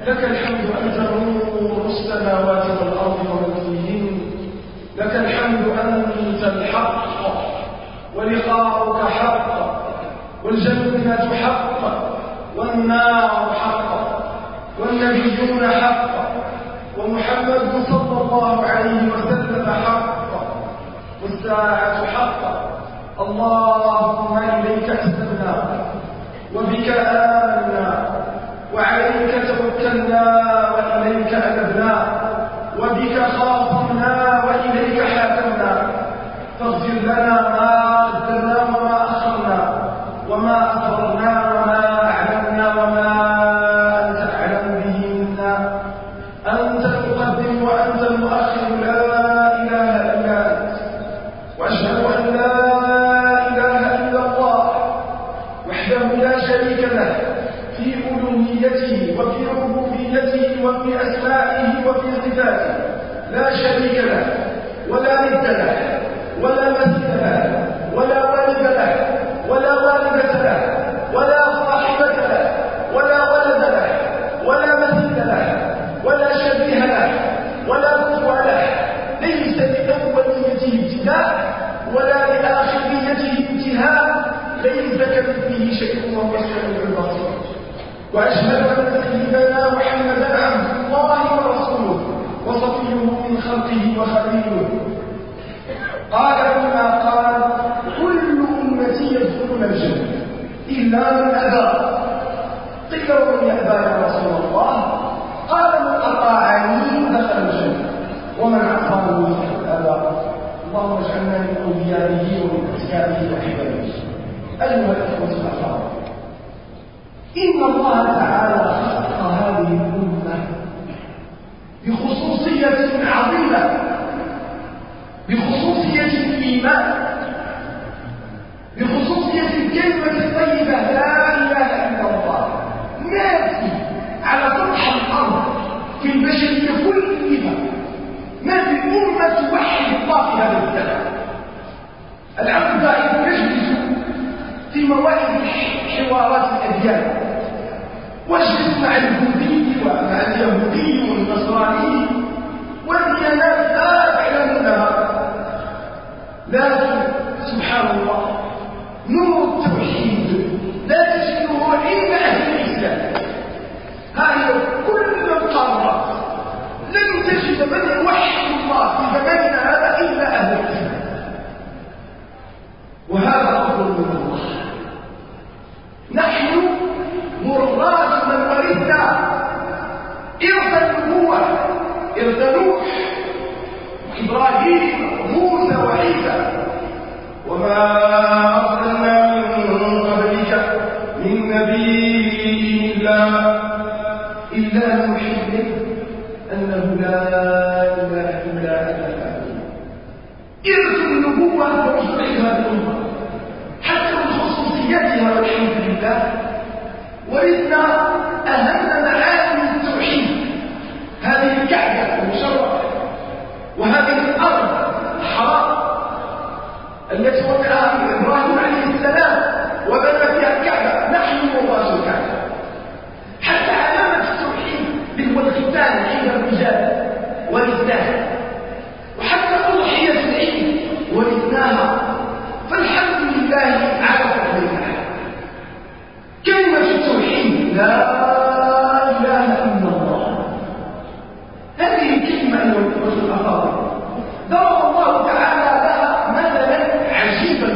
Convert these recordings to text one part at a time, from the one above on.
لك الحمد أنت نور السماوات والأرض ومن فيهن، لك الحمد أنت الحق ولقاؤك حق، والجنة حق، والنار حق، والنبيون حق، ومحمد صلى الله عليه وسلم حق، والساعة حق. اللهم إليك أسلمنا وبك آمنا وعليك توكلنا وإليك أنبنا وبك خاصمنا وإليك حاكمنا، فاغفر لنا ما قدمنا وما أخرنا وما أسررنا وما أعلنا وما أنت أعلم به منا. أنت المقدم وأنت المؤخر، لا إله إلا أنت، وأشهد أن لا إله إلا الله وحده لا شريك له في ألوهيته وفي ربوبيته وفي أسمائه وفي صفاته، لا شريك له ولا ند له ولا مثيل له ولا والد له ولا والدة له ولا صاحبة له ولا ولد له ولا مثيل له ولا شبيه له ولا كفو له، ليس لأوليته ابتداء ولا لآخريته انتهاء، ليس كمثله شيء وهو السميع البصير. وأشهد أن سيدنا محمدا عبد الله ورسوله وصفيه من خلقه وخليله. قال فيما قال: كل أمتي يدخلون الجنة إلا من أبى. قيل: ومن يأبى يا رسول الله؟ قال: من أطاعني دخل الجنة ومن عصاني فقد أبى. اللهم اجعلنا من أوليائه ومن أتباعه وحبابه. أيها الإخوة الأفاضل، إن الله تعالى خلق هذه الأمة بخصوصية عظيمة، بخصوصية الإيمان، بخصوصية الكلمة الطيبة لا إله إلا الله. ما في على سطح الأرض في البشرية كلها ما في أمة توحد الله في هذا الزمان. العبد دائما يجلس في موائد حوارات الأديان، واجلس مع البوذي ومع اليهودي والنصراني والديانات لا تعلمونها، لكن سبحان الله نور التوحيد لا تجده إلا أهل الإسلام. هذه كل القارات لن تجد من يوحد الله في زماننا هذا إلا أهل الإسلام، وهذا أفضل من الله. نحن مراد من ورثنا إرث النبوة، إرث نوح وإبراهيم وموسى وعيسى، وما أرسلنا من قبلك من نبي إلا نوحي إليه أنه لا إله إلا أنا فاعبدون. إرث النبوة ورسولها الأمة حتى من خصوصياتها والحمد لله ورثنا أهم معاني التوحيد. هذه الكعبة المشرفة وهذه الأرض الحرام التي وضعها إبراهيم عليه السلام وبنى فيها الكعبة، نحن وراث الكعبة. حتى علامة التوحيد اللي هو الختان عند الرجال ورثناها، وحتى أضحية العيد ورثناها، فالحمد لله على فضلها. كلمة التوحيد لا إله إلا الله، هذه الكلمة أيها الأخوة الأفاضل ضرب الله تعالى لها مثلا عجيبا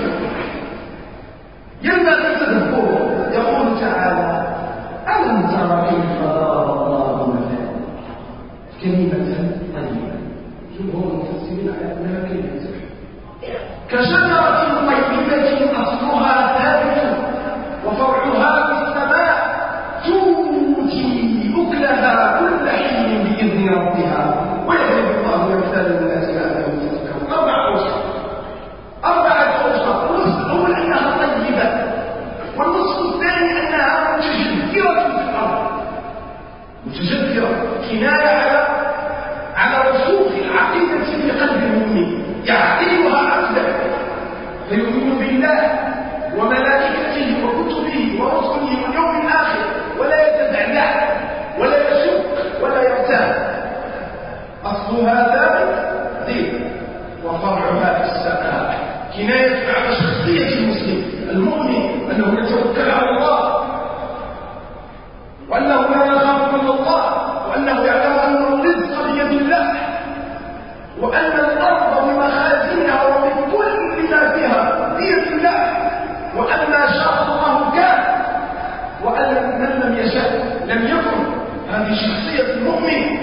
ينبغي تدبره. يقول تعالى: ألم تر كيف ضرب الله مثلا كلمة طيبة. جمهور المفسرين على أنها كلمة توحيد. كشجرة طيبة أصلها ثابت وفرعها في السماء تؤتي أكلها كل حين بإذن ربها ويضرب الله الأمثال للناس لعلهم يتذكرون. أربعة أوصاف. الوصف الأول أنها طيبة، والوصف الثاني أنها متجذرة في الأرض. متجذرة كناية على رسوخ العقيدة في قلب المؤمن، يعقلها عقدا فيؤمن بالله وملائكته وكتبه ورسله واليوم الآخر، ولا يتزعزع ولا يشك هذه شخصية المؤمن.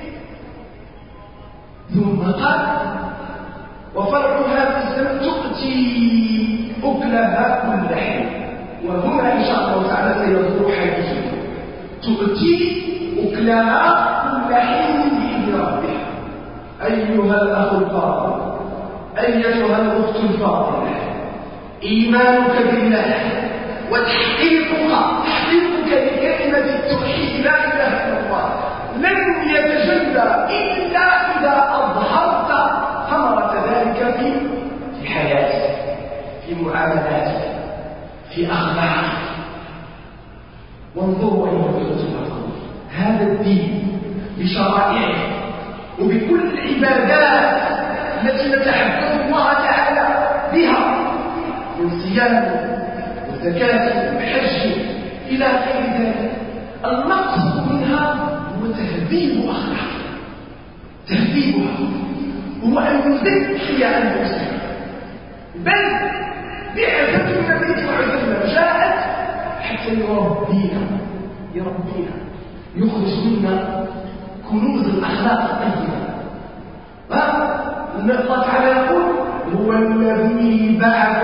ثم قال وفرعها في السماء تؤتي أكلها كل حين. وهنا إن شاء الله تعالى سيظهر حديثنا. تؤتي أكلها كل حين بإذن ربها. أيها الأخ الفاضل، أيتها الأخت الفاضلة، إيمانك بالله تحقيقك لكلمة التوحيد لا إله إلا الله لن يتجلى إلا إذا أظهرت ثمرة ذلك في حياتك، في معاملاتك، في أخلاقك. وانظروا أيها الأخوة الأفاضل، هذا الدين بشرائعه وبكل العبادات التي نتحدث الله تعالى بها من صيام وزكاة وحج إلى غير ذلك، المقصد منها هو تهذيب أخلاقها، تهذيبها هو أن يزكي المسلم. بل بعثة النبي صلى الله عليه وسلم جاءت حتى يربينا يخرج منا كنوز الأخلاق الطيبة. الله تعالى يقول هو الذي بعث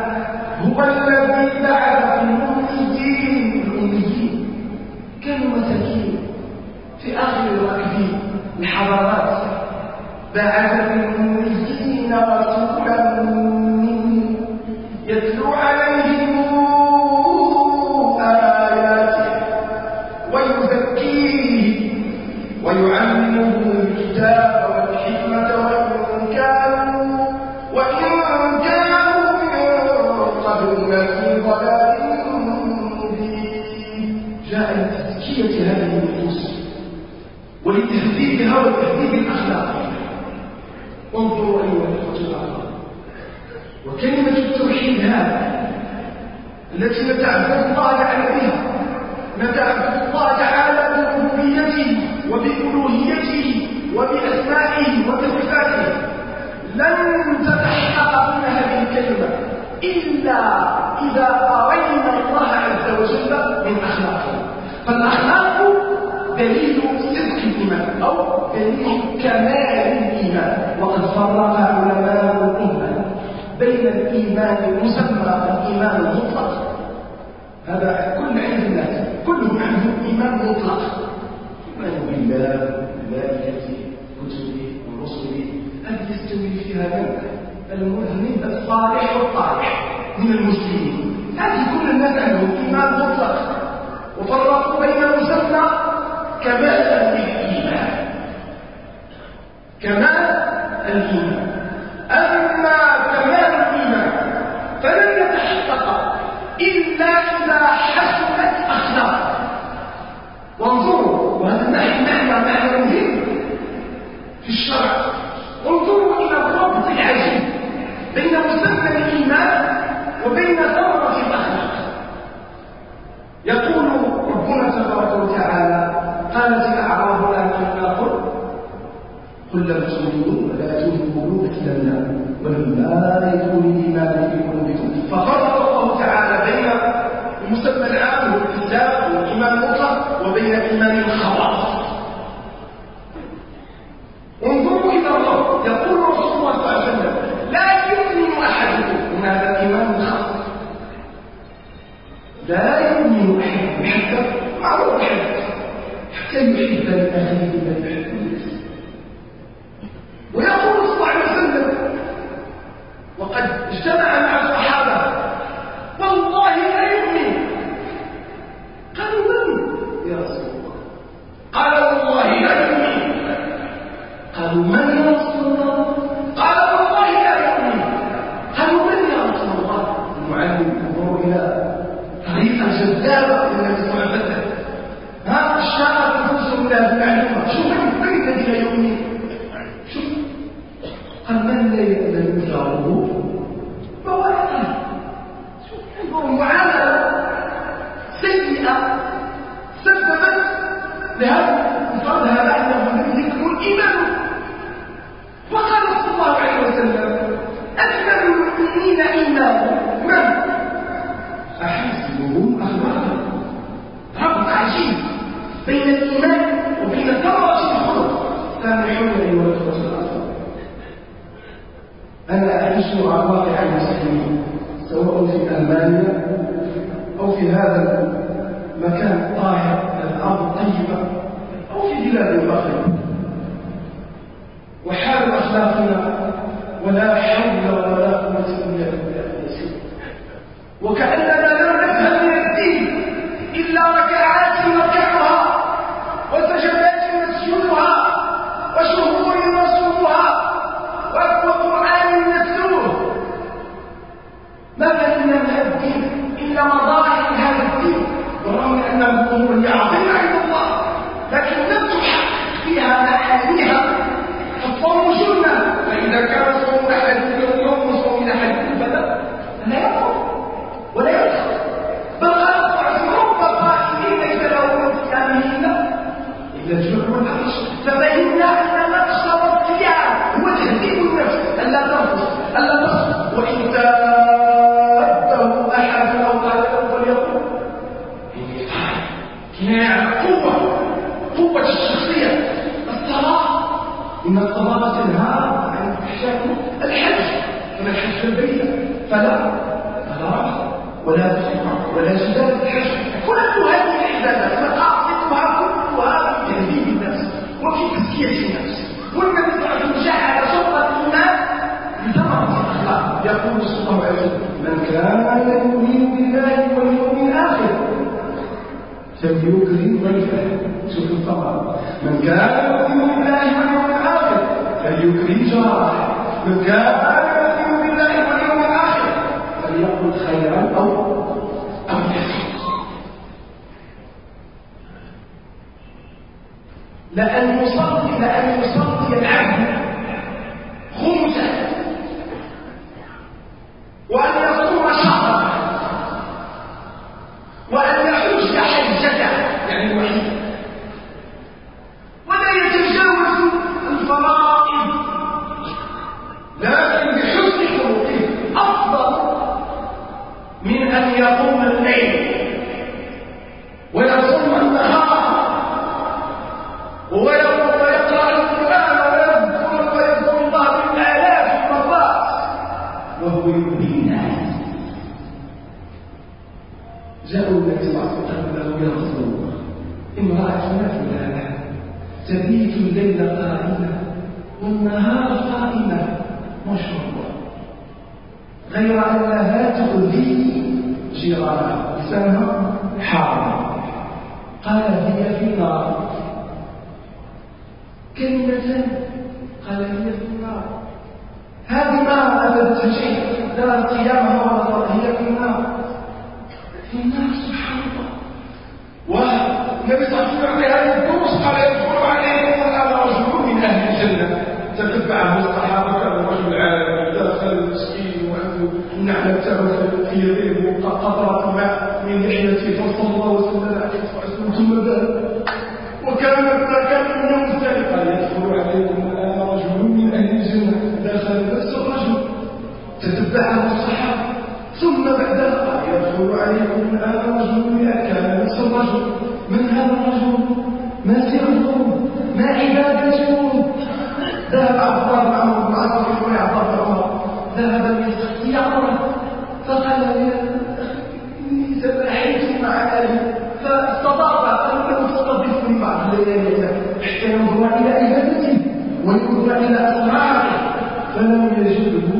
في الأميين كانوا مساكين في آخر الركب الحضارات. بعث في الأميين رسولا منهم يتلو عليهم آياته ويزكيهم ويعلمهم الكتاب والحكمة وإن كانوا من قبل لفي ضلال مبين. جاء لتزكية هذه النفوس ولتهذيبها وتهذيب الأخلاق. انظروا أيها الأخوة الأفاضل، وكلمة التوحيد هذه التي نتعبد الله تعالى بها، نتعبد الله تعالى بربوبيته وبألوهيته وبأسمائه وبصفاته، لن تتحقق من هذه الكلمة إلا إذا أرينا الله عز وجل من أخلاقه. فالأخلاق دليل صدق الإيمان أو دليل كمال الإيمان. وقد فرق علماء الإيمان بين الإيمان المسمى والإيمان المطلق. هذا كل عند الناس كلهم عندهم إيمان مطلق، إيمان بالله ملائكته كتبه ورسله، هذه يستوي فيها المؤمن الصالح والطالح من المسلمين. هذه كل الناس عندهم إيمان مطلق، وفرقوا بين المسمى كمال الإيمان، كمال الإيمان. أما كمال الإيمان فلن يتحقق إلا إذا حسنت أخلاق. وانظروا، وهذا معنى مهم في الشرع، انظروا إلى الربط العجيب بين مسمى الإيمان وبين ثمرة الأخلاق. يقول ربنا تبارك وتعالى قالت الأعراب آمنا قل لم تؤمنوا ولكن قولوا أسلمنا ولما يكون الإيمان في قلوبكم. ففرق الله تعالى بين المسمى العام والإسلام والإيمان المطلق وبين الإيمان الخواص. انظروا إلى الله، يقول رسول الله صلى الله عليه وسلم لا يؤمن أحدكم من هذا الإيمان الخاص، لا يؤمن أحدكم حتى معروف حتى يحب لأخيه ما يحب لنفسه. ويقول صلى الله عليه وسلم وقد اجتمع مع الصحابة والله لا يؤمن. قالوا من يا رسول الله؟ قال والله لا يؤمن. قالوا من يا رسول الله؟ قال والله لا يؤمن. قالوا من يا رسول الله؟ المعلم ينظر إلى طريقة جذابة للنبي صلى الله عليه وسلم. الشاعر يفسر له المعلومة. شوف من الذي لا يؤمن؟ شوف، قال من لا يؤمن جاره فواحد. شوف، انظروا المعاملة سيئة سببت لهذا الفرد هذا أنه لم يكن إيمانه. وقال صلى الله عليه وسلم أكثر المؤمنين إيمانا من؟ أحسبهم أخلاقا. رب عجيب، بين الإيمان وبين ثمرة الخلق. سامحوني أيها الأخوة الأفاضل، أنا أعيش مع واقع المسلمين سواء في ألمانيا أو في هذا المكان الطاهر الأرض الطيبة أو في بلاد المغرب، وحال أخلاقنا ولا حول ولا قوة إلا بالله. وكأننا لم نفهم من الدين إلا ركعات نركعها وسجدات نسجدها وشهور نصومها وقرآن نتلوه. ما فهمنا من الدين إلا مظاهر هذا الدين، ورغم أن الأمور هي عظيمة عند الله لكن لم تحقق فيها معانيها. فالصوم جنة، فإذا كان صوم أحدكم يوم وصوم أحدكم فلا يقوم ولا يدخل، بل قال رب قائمين ليس له من صيامهن إلا الجوع والعطش. ففهمنا أن مقصد الصيام هو تهذيب النفس، ألا تنقص ألا تصل. وإن تابه أحد أو قال له فليقول إني صائم. كناية قوة الشخصية. الصلاة إن الصلاة تنهى عن الفحشاء. الحج فمن حج البيت فلا رفث ولا فسوق ولا جدال في الحج. كل هذه العبادات مقاصدها كلها في تهذيب النفس وفي تزكية النفس. والنبي صلى الله عليه وسلم جعل شرط الإيمان بثمرة الأخلاق. يقول صلى الله عليه وسلم: من كان يؤمن بالله واليوم الآخر فليكرم ضيفه. شوف الثمرة: من كان يؤمن بالله واليوم الآخر فليكرم جاره. من كان يؤمن بالله واليوم الآخر فليقل خيرا أو يصمت. لأن يصلي العبد خمسا وأن يصوم شهرا وأن يحج حجته يعني الوحيد ولا يتجاوز الفرائض، لكن بحسن خلقه أفضل من أن يقوم الليل ويصوم النهار ويقرأ القرآن ويذكر الله بالآلاف المرات وهو يؤذي الناس. جاءوا النبي صلى الله عليه وسلم له: يا رسول الله، امرأتنا فلانة تبيت الليل قائمة والنهار قائمة ما شاء الله، غير أنها تؤذي جيرانها، لسانها حار. قال: هي في النار. كلمة قال: هي في النار. هذه ما أبدت شيء، لا قيامها ولا هي في النار. في النار سبحان الله. والنبي صلى الله عليه وسلم هذه الدروس قال: يدخل عليكم هذا رجل من أهل الجنة. تتبعه الصحابة، كان رجل عالم داخل المسكين وعنده نعلة في يده وقطرة ماء من لحيته، فصلى الله وسلم عليه ثم ذهب. وكان من يوم الثالث قال: يدخل عليكم الآن رجل من أهل الجنة. داخل نفس الرجل، تتبعه الصحابة. ثم بعدها قال: يدخل عليكم الآن رجل من كان نفس الرجل. من هذا الرجل؟ ما سره؟ ما عبادته؟ ذهب عبد الله بن عمرو بن العاص رحمه عبد الله بن عمر ذهب يقرأ فقال: إني تباحيت مع أهلي فاستضاف، قال له: تستضيفني بعض الليالي حتى ينظر إلى عبادته وينظر إلى أسراره. فلم يجده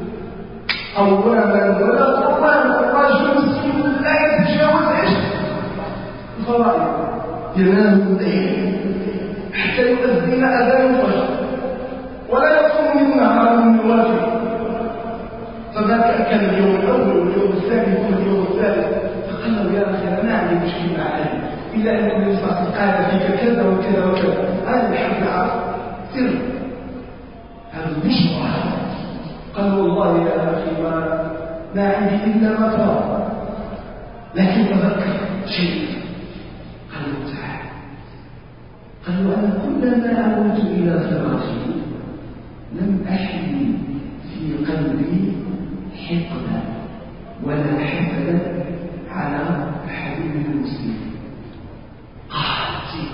قواما ولا قواما، رجل مسكين لا يتجاوز الفرائض، ينام الليل حتى يؤذن أذان الفجر ولا يصوم من نهار من الوافي. فما كان اليوم الأول واليوم الثاني واليوم الثالث. فقال له: يا أخي أنا عندي مشكلة مع أهلي، إلا أن النبي صلى الله عليه وسلم قال فيك كذا وكذا وكذا. أنا بحب العرض سر هذا البشرى. قال: والله يا أخي ما عندي إلا ما ترى، لكن تذكر شيء. قال له: تعال. قال له: أنا كلما أموت إلى فراشي لم أحمل في قلبي حقدا ولا حسدا على حبيب المسلم. قال: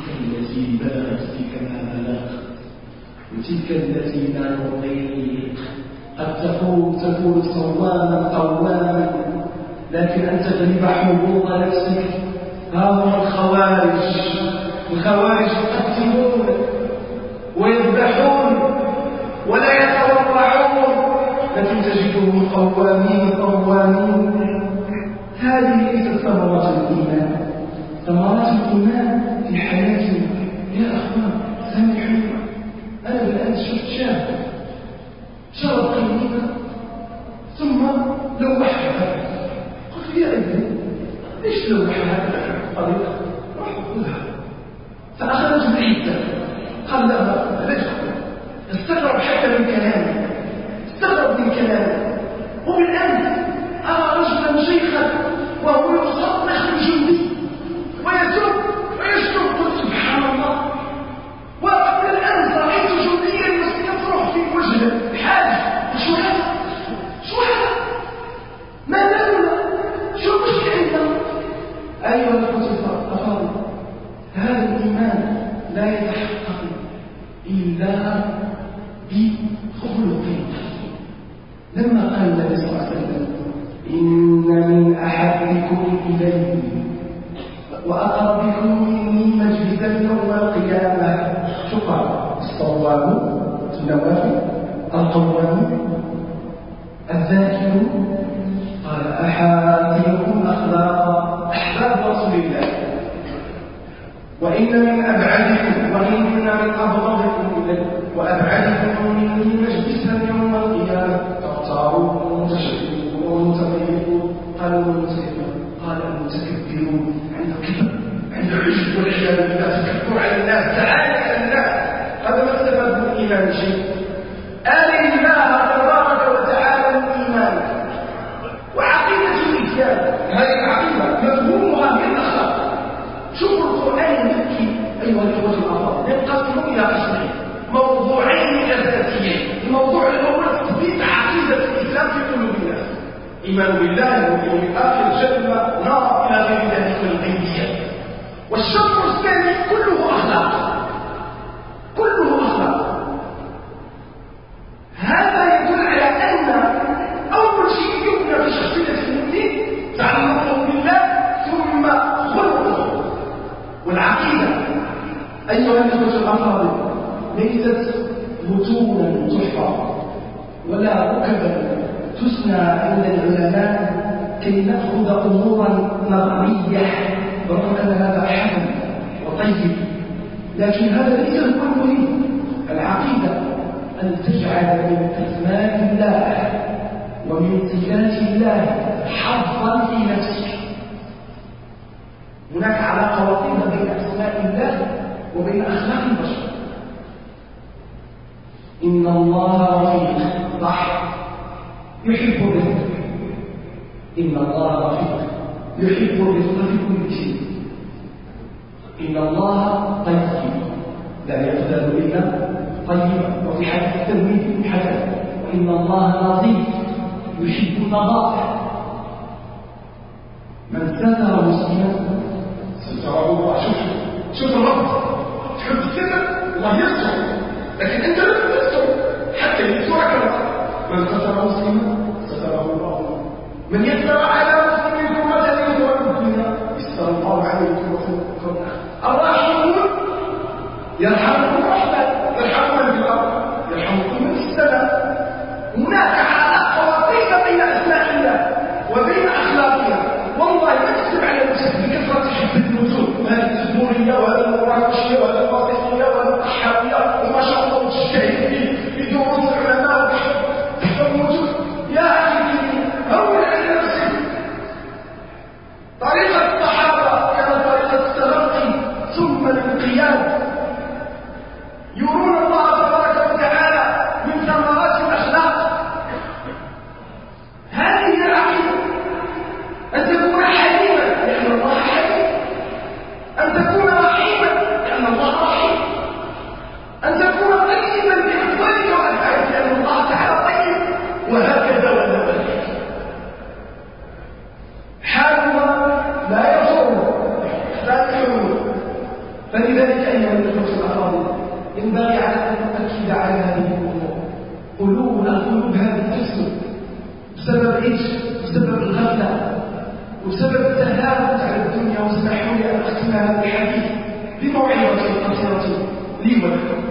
التي بلغت فيك ما بلغت وتلك التي لا تطيق. قد تكون صواما قواما لكن أن تغلب حظوظ نفسك. ها هم الخوارج يقتلون ويذبحون ولا يتورعون لكن تجدهم قوامين. هذه ليست ثمرات الإيمان. ثمرات الإيمان في حياتنا يا أخوان سامحوني. أنا بالأمس شفت شرب قيمة ثم لوحها. قلت يا ابني ليش لوحها الطريقة؟ راح أقولها فأخذت العدة. قال لا تقول. استغرب حتى من كلامي. وبالأمس أرى رجلا شيخا وهو يصرخ الجندي ويسب ويشتم. قلت سبحان الله. وقبل الأمس رأيت جنديا يصرخ في وجهه حاج. شو هذا؟ ما لنا؟ شو المشكلة عندنا؟ أيها الأفاضل هذا الإيمان لا يتحقق إلا بخلق. لما قال النبي صلى الله عليه وسلم إن من أحبكم إلي وأقربكم مني مجلسا يوم القيامة. شو قال؟ الصوام النوافل القوام الذاكر. قال أحاسنكم أخلاقا أحباب رسول الله. وإن من أبعدكم وإن من أبغضكم إلي وأبعدكم مني مجلسا يوم القيامة تختارون المتشددون والمتميزون. قالوا المتكبرون. قال المتكبرون عنده كبر عنده عجب والعياذ بالله تكبر على الناس تعالى على الناس. هذا ما استفاد من الإيمان شيء. آل الله تبارك وتعالى من إيمانك وعقيدة الإسلام. هذه العقيدة مفهومها من الأخلاق. شوفوا القرآن المكي أيها الإخوة الأفاضل ينقسم إلى قسمين موضوعين أساسيين. الموضوع الأول تثبيت عقيدة الإسلام في قلوب الناس. إيمان بالله واليوم الآخر جنة نار إلى غير ذلك من الغيبيات. والشطر الثاني كله أخلاق. هذا يدل على أن أول شيء يبنى في شخصية المؤمن تعلقه بالله ثم خلقه. والعقيدة أيها الأخوة الأفاضل ليست متونا تحفظ ولا ركبا تسنى عند العلماء كي نأخذ أمورا نظرية رغم أن هذا حسن وطيب، لكن هذا ليس هو المهم. العقيدة أن تجعل من أسماء الله ومن صفات الله حظا في نفسك. هناك علاقة وطيدة بين أسماء الله وبين أخلاق البشر. إن الله رفيق صح يحب الرفق. إن الله رفيق يحب الرفق في كل شيء. إن الله طيب لا يقبل إلا طيبا. وفي حديث الترمذي حسن وإن الله لطيف يحب النظافة. من ستر مسلما ستره الله. شوف الرب تحب الستر الله يستر، لكن أنت لا تستر حتى يسترك. من ستر مسلما ستره الله. من يستر على مسلم كرة يوم الدنيا يستر الله عليه كرة الراحمون يرحمكم الرحمن يرحمكم من في الأرض يرحمكم من في السماء. هناك علاقة وطيدة بين أسماء الله وبين أخلاقها. والله ما تكتب على نفسك بكثرة حب النزول، هذه الزبورية وهذا المراكشية وهذا الباطنية وهذا الأحابية وما شاء الله تجتهد في دروس العلماء وتحب النزول. يا أخي هون على نفسك. طريقة الصحابة كانت طريقة التلقي ثم الانقياد. فلذلك أيها الأخوة الأفاضل ينبغي على أن نؤكد على هذه الأمور. القلوب هذه تسلم بسبب إيش؟ بسبب الغفلة وبسبب التهاوت على الدنيا. واسمحوا لي أن أختم هذا الحديث بموعظة قصيرة لي ولكم.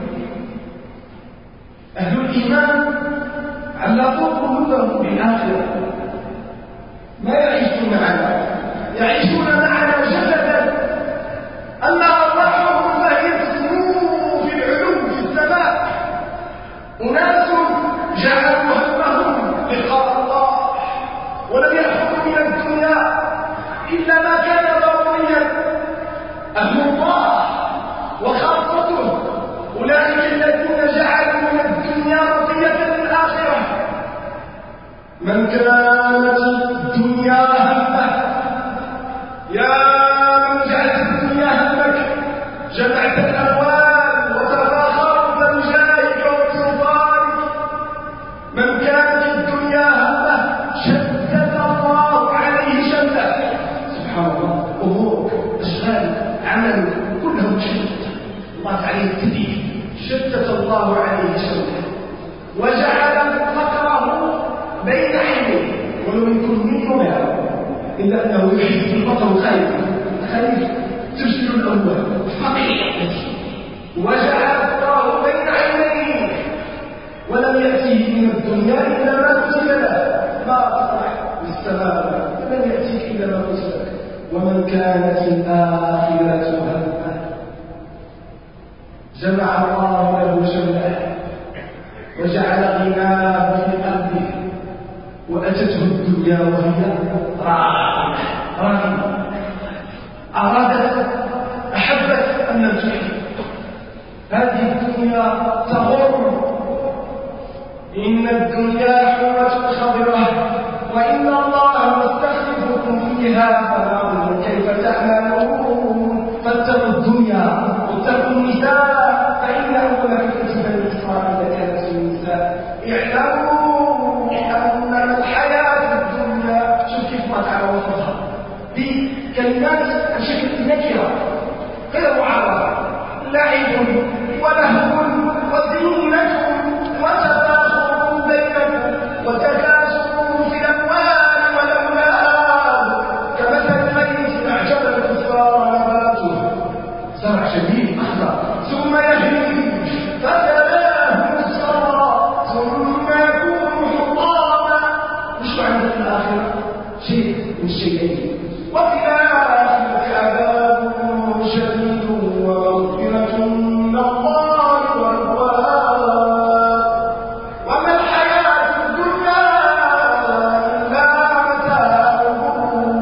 أهل الإيمان علقوا قلوبهم بالآخرة، ما يعيشون معنا، يعيشون معنا جسدا، أما أرواحهم فهي تسمو في العلو في السماء. أناس جعلوا همهم لقاء الله ولم يأخذوا من الدنيا إلا ما كان ضروريا. أهل الله وخاصته أولئك الذين جعلوا من الدنيا بقية للآخرة. من كانت الدنيا همه، يا من جعلت الدنيا همك، جمعت الأموال وتفاخرت بجاهك وبسلطانك. من كانت الدنيا همه شدد الله عليه شمله. سبحان الله، أمورك، أشغالك، عملك كله مشتت، الله عليه التدين، شتت الله عليه شمله وجعل فقره بين عينيه ولم يكن منه إلا أنه يحس بالفقر خايف ترسل الأول فقير، وجعل فقره بين عينيه ولم يأتيه من الدنيا إلا ما كتب له. ما أصبح بالسماء لم يأتيك إلا ما كتب لك. ومن كانت الآخرة همه، جمع الله له شمله وجعل غناه في قلبه، وأتته الدنيا وهي راغبة، أرادت أحبت أن لم تحب. هذه الدنيا تغر، إن الدنيا حلوة خضرة وإن الله مستخلفكم فيها فننظر كيف تعملون. فاتقوا الدنيا واتقوا النساء، فإن أول فتنة بني إسرائيل كانت في النساء. اعلموا أنما الحياة الدنيا، شوف كيف ما تعالى وصفها بكلمات بشكل نكرة غير معرضة، لعب ولهو وزينة وتفاخر بينكم وتكاثر في الأموال والأولاد كمثل غيث أعجب الكفار نباته، زرع شديد أخضر ثم يهيج فتراه مصفرا ثم يكون حطاما. مش عندك الآخرة شيء من الشيئين، وفي الآخرة عذاب شديد ومغفرة من الله ورضوان. وما الحياة الدنيا إلا متاع الغرور.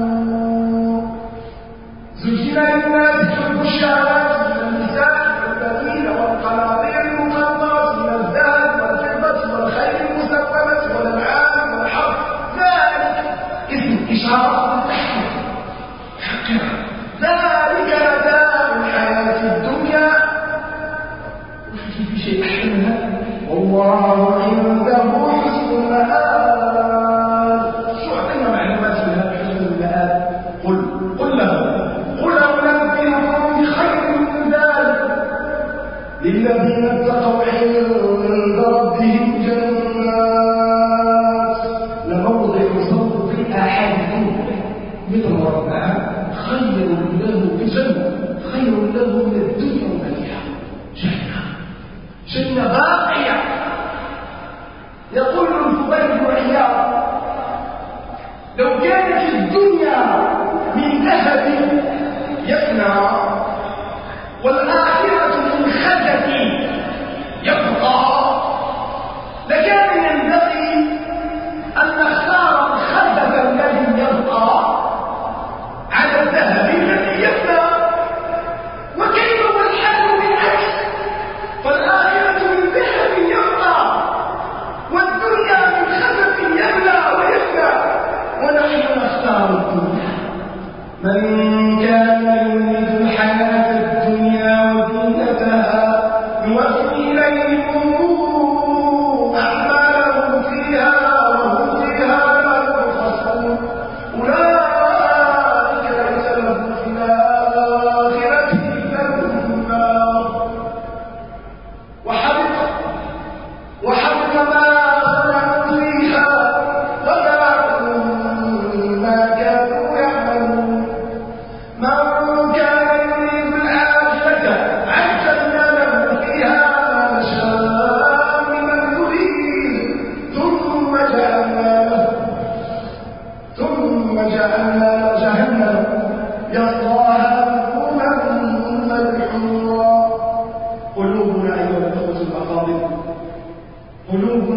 زين للناس حب الشهوات من النساء والبنين والقناطير المقنطرة من الذهب والفضة والخيل المسومة والأنعام والحرث، ذلك اسم إشارة ذلك متاع الحياة الدنيا. وفي شيء أحسن منها، والله عنده حسن المآب. شو أعطينا معلومات لها حسن المآب؟ قل أنبئكم بخير من ذلك للذين اتقوا عند ربهم جنات لموضع صوت أحدكم مثل ربها خير له بجنة، خير له من الدنيا وما فيها. جنة باقية. يقول الفضيل بن عياض: لو كانت الدنيا من ذهب يفنى والآخرة من خزف يبقى لكان ينبغي أن نختار الخزف الذي يبقى على الذهب الذي يفنى. وكيف والحال بالعكس، فالآخرة من ذهب يبقى والدنيا من خزف يبلى ويفنى، ونحن نختار الدنيا. من كان يريد الحياة الدنيا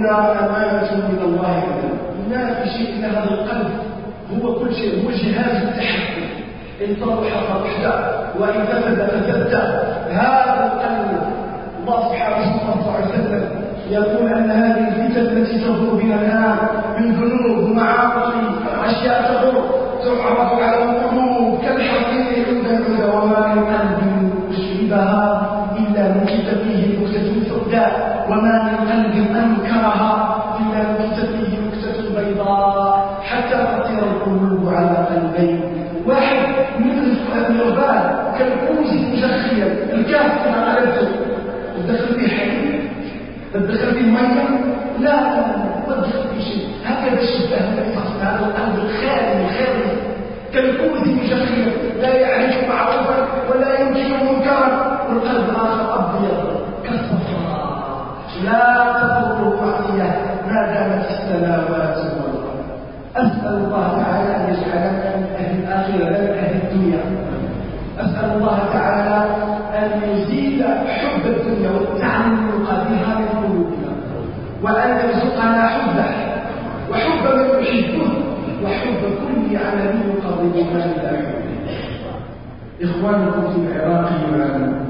قلوبنا أمانة من الله عندنا. ما في شيء إلا هذا القلب، هو كل شيء، هو جهاز التحكم. إن صلح صلحت وإن فسد فسدت. هذا القلب الله سبحانه وتعالى يقول أن هذه الفتن التي تضر بنا الآن من ذنوب ومعاصي أشياء تضر تعرض على القلوب كالحصير عند العود، وما من قلب أشربها إلا نكت فيه نكتة سوداء، وما من قلب أنكرها إلا نكت فيه نكتة بيضاء، حتى تصير القلوب على قلبين. واحد مثل المربان كالكوز مجخيا، الكاس كما قلبته تدخل فيه حديد، تدخل فيه مية، لا تدخل فيه شيء. هكذا الشبه هذا القلب الخالي الخالي كالكوز مجخيا، لا يعرف معروفا ولا ينكر منكرا، والقلب آخر أبيض كالصفراء لا تضره معصية ما دامت السماوات والأرض. أسأل الله تعالى أن يجعلنا من أهل الآخرة لا من أهل الدنيا. أسأل الله تعالى أن يزيد حب الدنيا والتعلق بها من قلوبنا، وأن يرزقنا حبه وحب من يحبه وحب كل عمل يقربنا إلى حبه. إخوانكم في العراق يعانون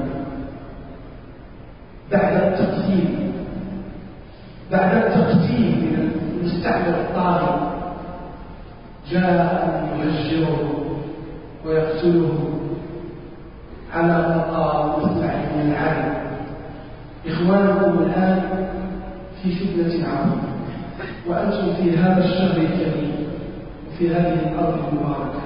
بعد التقسيم من المستعمر الطاغي، جاء يهجره ويقتله على مقام مدفع من العالم. إخوانكم الآن في فتنة عظيمة، وأنتم في هذا الشهر الكريم وفي هذه الأرض المباركة.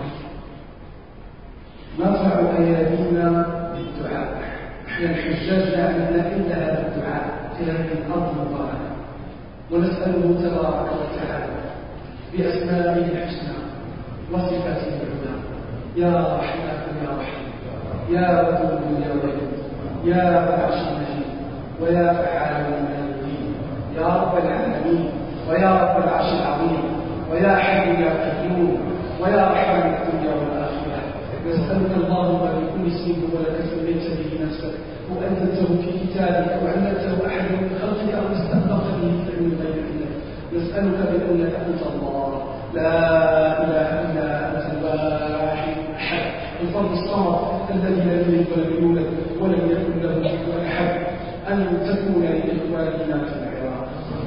نرفع أيدينا بالدعاء. احنا الحجاج لا عملنا إلا هذا الدعاء في هذه الأرض المباركة، ونسأله تبارك وتعالى بأسمائه الحسنى وصفاته العلى: يا رحمن يا رحيم، يا ودود يا ودود، يا رب العرش المجيد، ويا فعال لما يريد، يا رب العالمين، ويا رب العرش العظيم، ويا حي يا قيوم، ويا رحمن الدنيا والآخرة. نسألك اللهم بكل اسم هو لك سميت به نفسك وأنزلته في كتابك وعلمته أحدا من خلقك أو استأثرت به في علم الغيب عندك. نسألك بأنك أنت الله لا إله إلا أنت الواحد الأحد الفرد الصمد الذي لم يلد ولم يولد ولم يكن له كفوا أحد، أن تكون لإخواننا في العراق.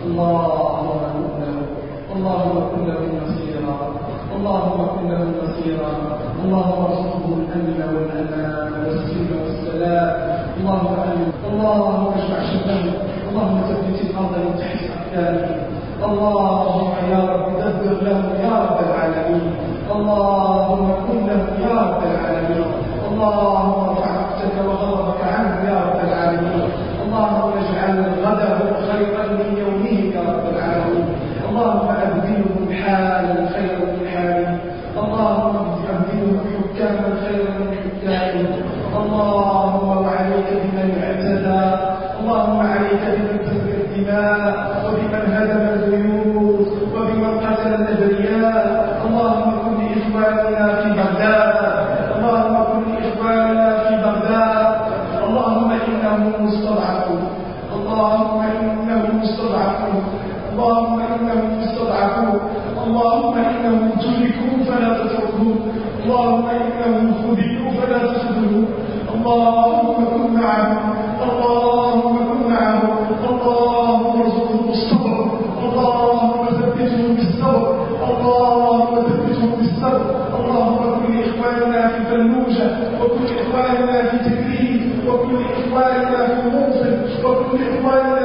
اللهم كن له نصيرا، اللهم كن له نصيرا، اللهم ارزقه الأمن والأمان والسلم والسلام. اللهم اجمع شمله، اللهم ثبت الأرض من تحت أقدامه. اللهم يا رب دبر له يا رب العالمين، اللهم كن له يا رب العالمين، اللهم ارفع مقتك وغضبك عنه يا رب العالمين، اللهم اجعل غده خيرا من يومه يا رب العالمين، اللهم أبدلهم حالا خيرا من حاله، اللهم أبدلهم حكاما خيرا من حكامهم، اللهم وعليك بمن اعتدى، اللهم عليك بمن سفك الدماء وبمن هدم البيوت وبمن قتل الأبرياء. اللهم كن لإخواننا في بغداد، اللهم كن لإخواننا في بغداد، اللهم إنهم مستضعفون، اللهم إنهم مستضعفون، اللهم إنهم مستضعفون، اللهم إنهم تركوا فلا تتركهم، اللهم إنهم خذلوا فلا تخذلوا، اللهم كن معهم، اللهم كن معهم، اللهم ارزقهم الصبر، اللهم ثبتهم بالصبر، اللهم ثبتهم بالصبر، اللهم كن لإخواننا في فلوجة، وكن لإخواننا في تكريم، وكن لإخواننا في موصل، وكن لإخواننا